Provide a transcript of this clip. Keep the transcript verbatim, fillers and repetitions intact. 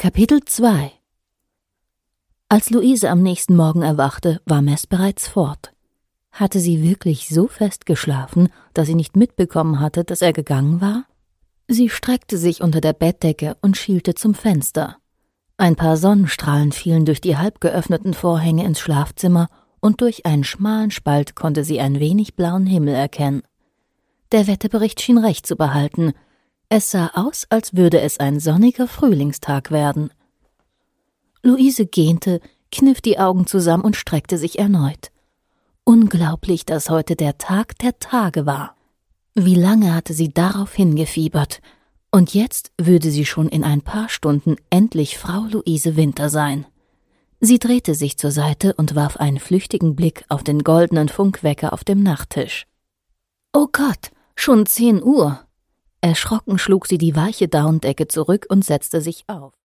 Kapitel zwei. Als Luise am nächsten Morgen erwachte, war Mess bereits fort. Hatte sie wirklich so fest geschlafen, dass sie nicht mitbekommen hatte, dass er gegangen war? Sie streckte sich unter der Bettdecke und schielte zum Fenster. Ein paar Sonnenstrahlen fielen durch die halb geöffneten Vorhänge ins Schlafzimmer und durch einen schmalen Spalt konnte sie ein wenig blauen Himmel erkennen. Der Wetterbericht schien recht zu behalten. Es sah aus, als würde es ein sonniger Frühlingstag werden. Luise gähnte, kniff die Augen zusammen und streckte sich erneut. Unglaublich, dass heute der Tag der Tage war. Wie lange hatte sie darauf hingefiebert? Und jetzt würde sie schon in ein paar Stunden endlich Frau Luise Winter sein. Sie drehte sich zur Seite und warf einen flüchtigen Blick auf den goldenen Funkwecker auf dem Nachttisch. »Oh Gott, schon zehn Uhr!« Erschrocken schlug sie die weiche Daunendecke zurück und setzte sich auf.